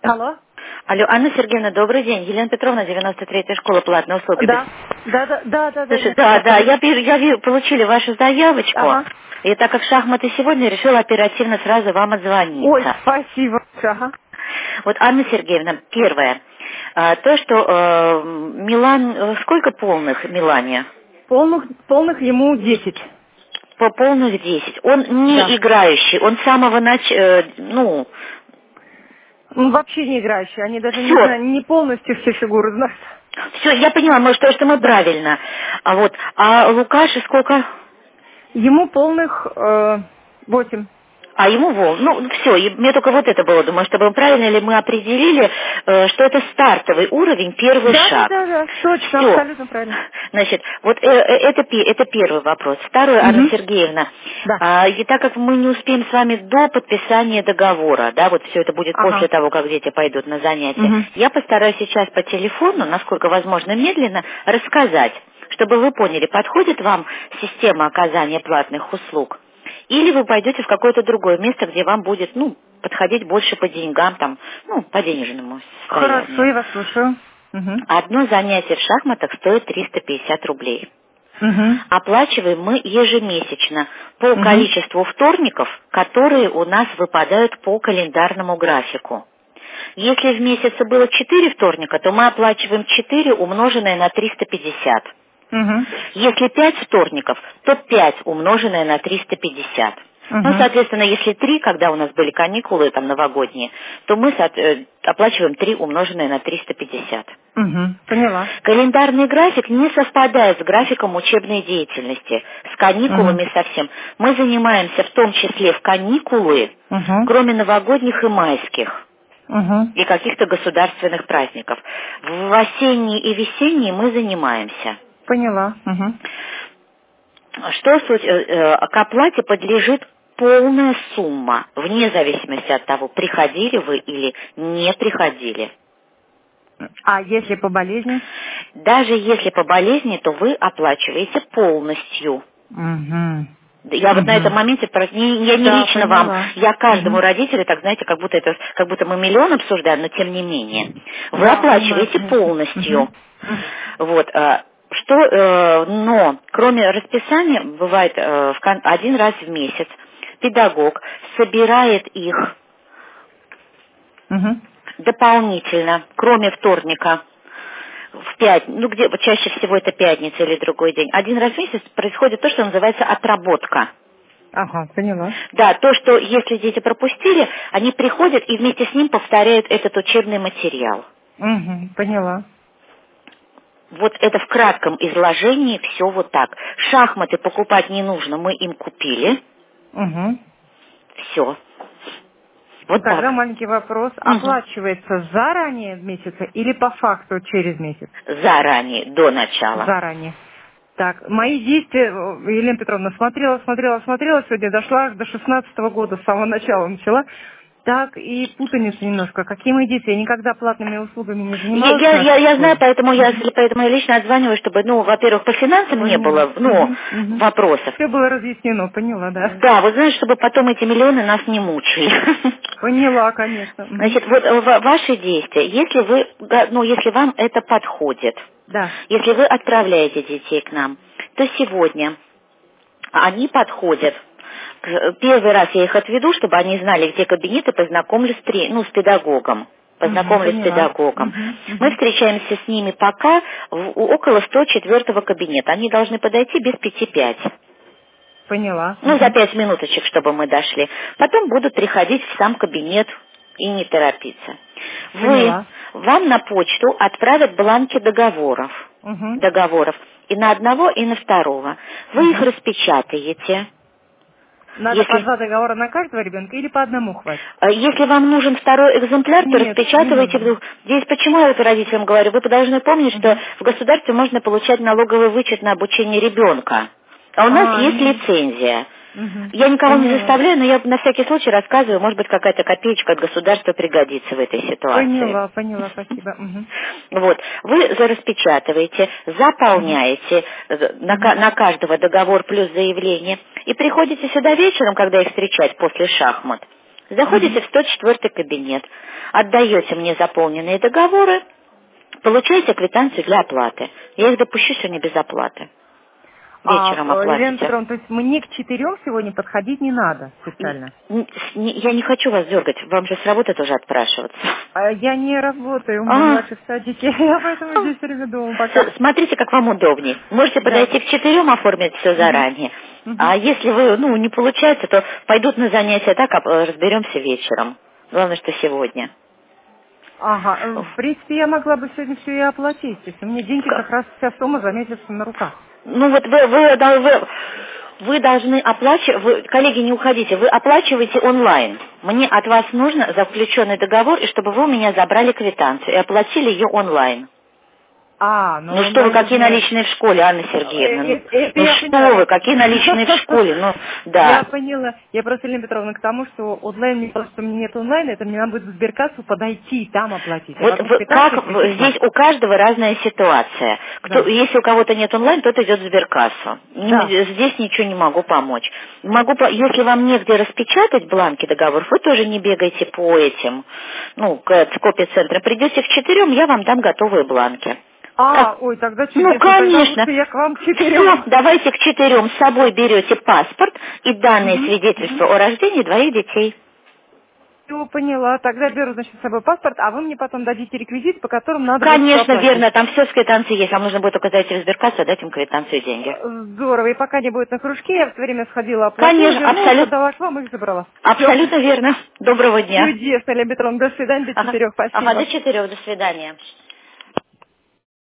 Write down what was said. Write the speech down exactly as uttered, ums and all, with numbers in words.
Алло. Алло, Анна Сергеевна, добрый день. Елена Петровна, девяносто третья школа, платные услуги. Да, да, да, да, да, да. Слушай, да, да, я, вижу- я вижу, получили вашу заявочку, Ага. и так как шахматы сегодня, решила оперативно сразу вам Ой, отзвониться. спасибо. Ага. Вот, Анна Сергеевна, первое. А, то, что э, Милан, э, сколько полных Милане? Полных, полных ему десять. По полных десять. Он не Да. играющий, он с самого начала, ну, Ну, вообще не играющие. Они даже не все. знаю, не полностью все фигуры знают. Все, я поняла, может, то, что мы Да. правильно. А вот, а Лукаши сколько? Ему полных э, восемь. А ему вол. Ну, все, мне только вот это было, думаю, чтобы правильно ли мы определили, э, что это стартовый уровень, первый Да, да, шаг. да, да. Точно, Все. абсолютно правильно. Значит, вот э, э, это, пе- это первый вопрос. Второй, Анна Угу. Сергеевна, Да. а, и так как мы не успеем с вами до подписания договора, да, вот все это будет после Ага. того, как дети пойдут на занятия, Угу. я постараюсь сейчас по телефону, насколько возможно медленно, рассказать, чтобы вы поняли, подходит вам система оказания платных услуг, или вы пойдете в какое-то другое место, где вам будет, ну, подходить больше по деньгам, там, ну, по денежному Хорошо, состоянию. я вас слушаю. Угу. Одно занятие в шахматах стоит триста пятьдесят рублей. Угу. Оплачиваем мы ежемесячно по Угу. количеству вторников, которые у нас выпадают по календарному графику. Если в месяце было четыре вторника, то мы оплачиваем четыре, умноженное на триста пятьдесят. Угу. Если пять вторников, то пять, умноженное на триста пятьдесят. Ну, Угу. соответственно, если три, когда у нас были каникулы там новогодние, то мы соот- э, оплачиваем три, умноженное на триста пятьдесят. Угу. Поняла. Календарный график не совпадает с графиком учебной деятельности, с Угу. каникулами совсем. Мы занимаемся в том числе в каникулы, Угу. кроме новогодних и майских, Угу. и каких-то государственных праздников. В осенние и весенние мы занимаемся. Поняла. Угу. Что суть, э, э, к оплате подлежит полная сумма, вне зависимости от того, приходили вы или не приходили. А если по болезни? Даже если по болезни, то вы оплачиваете полностью. Угу. Я вот на этом Угу. моменте, просто не- я не Да, лично вам, поняла. я каждому Угу. родителю, так знаете, как будто это, как будто мы миллион обсуждаем, но тем не менее. Вы Да, понимаю, оплачиваете конечно. полностью. Угу. Вот, э, что, э, но кроме расписания, бывает э, в кон- один раз в месяц педагог собирает их Угу. дополнительно, кроме вторника, в пять, ну где, вот чаще всего это пятница или другой день. Один раз в месяц происходит то, что называется отработка. Ага, поняла. Да, то, что если дети пропустили, они приходят и вместе с ним повторяют этот учебный материал. Угу. Поняла. Вот это в кратком изложении все вот так. Шахматы покупать не нужно, мы им купили. Угу. Все. Вот Тогда так. маленький вопрос. Мгм. Оплачивается заранее в месяце или по факту через месяц? Заранее, до начала. Заранее. Так, мои действия, э, Елена Петровна, смотрела, смотрела, смотрела, сегодня дошла аж до шестнадцатого года, с самого начала начала. Так, и путаница немножко. Какие мои действия? Я никогда платными услугами не Я, занималась в я, я, нашей я знаю, школе. поэтому я, Мгм. поэтому я лично отзваниваю, чтобы, ну, во-первых, по финансам не Поняла. было, ну, вопросов. Все было разъяснено, поняла, да. Да, вот знаешь, чтобы потом эти миллионы нас не мучили. Поняла, конечно. Мгм. Значит, вот э, ва- ваши действия, если вы, га- ну, если вам это подходит, Да. если вы отправляете детей к нам, то сегодня они подходят. К- Первый раз я их отведу, чтобы они знали, где кабинет, и познакомлюсь с, тре- ну, с педагогом. Мгм, Познакомлюсь с поняла. педагогом. Мгм, Мы мгм. встречаемся с ними пока в, у- около сто четвёртого кабинета. Они должны подойти без пяти пять. Поняла. Ну, за Мгм. пять минуточек, чтобы мы дошли. Потом будут приходить в сам кабинет и не торопиться. Вы, Поняла. вам на почту отправят бланки договоров. Угу. Договоров. И на одного, и на второго. Вы их Угу. распечатаете. Надо по Если, два договора на каждого ребенка или по одному хватит? э, если вам нужен второй экземпляр, то Нет, не распечатывайте нужно. вдруг. Здесь почему я это родителям говорю? Вы должны помнить, что Угу. в государстве можно получать налоговый вычет на обучение ребенка. А у нас А, есть не. лицензия. Угу. Я никого не Поняла. заставляю, но я на всякий случай рассказываю, может быть, какая-то копеечка от государства пригодится в этой ситуации. Поняла, поняла, спасибо. Угу. Вот, вы распечатываете, Угу. заполняете э, на, ка- Угу. на каждого договор плюс заявление и приходите сюда вечером, когда их встречать после шахмат, Заходите в сто четвёртый кабинет, отдаете мне заполненные договоры, получаете квитанцию для оплаты. Я их допущу сегодня без оплаты. Вечером А, Елена оплатите. Петровна, то есть мне к четырем сегодня подходить не надо специально? Н- не- Я не хочу вас дергать, вам же с работы тоже отпрашиваться. А я не работаю, у меня А, младший в садике, я поэтому здесь все время дома пока. С- Смотрите, как вам удобнее. Можете Да. подойти к четырем, оформить все Мгм. заранее. Мгм. А если вы, ну, не получается, то пойдут на занятия так, а э, разберемся вечером. Главное, что сегодня. Ага, э, в принципе, я могла бы сегодня все и оплатить, если мне деньги Ка- как раз вся сумма за месяц на руках. Ну вот вы, вы, дол- вы, вы должны оплачивать, вы, коллеги, не уходите, вы оплачиваете онлайн. Мне от вас нужно заключенный договор, и чтобы вы у меня забрали квитанцию и оплатили ее онлайн. А, ну Ну что вы, онлайн какие нужно... наличные в школе, Анна Э, Сергеевна? Ну, э, Это ну я поняла. что вы, какие наличные в школе? Ну, Я да. поняла. Я просто, Елена Петровна, к тому, что онлайн, не то, что у меня нет онлайна, это мне надо будет в сберкассу подойти и там оплатить. А Вот потом вы- квитанцию как в- прийти к вам. здесь у каждого разная ситуация. Кто, Да. если у кого-то нет онлайн, тот идет в сберкассу. Да. Не- здесь ничего не могу помочь. Могу, по- если вам негде распечатать бланки договоров, вы тоже не бегайте по этим, ну, к копи-центру. Придете к четырем, я вам дам готовые бланки. А, Так, ой, тогда ну, чудесно. Тогда конечно. лучше я к вам к Все, четырем. давайте к четырем с собой берете паспорт и данные Угу. свидетельства о рождении двоих детей. Все, поняла. Тогда беру, значит, с собой паспорт, а вы мне потом дадите реквизит, по которым надо будет все Конечно, оплатить. верно, там все с квитанцией есть. Вам нужно будет только зайти в сберкассу и дать им квитанцию и деньги. Э, Здорово. И пока не будет на кружке, я в это время сходила, оплатила, Конечно, вернулась, абсолютно, отдала к вам и их забрала. Все. абсолютно верно. Доброго дня. Чудесно, Елена Петровна. До свидания, до Ага, четырех. ага, до Спасибо. четырех, до свидания.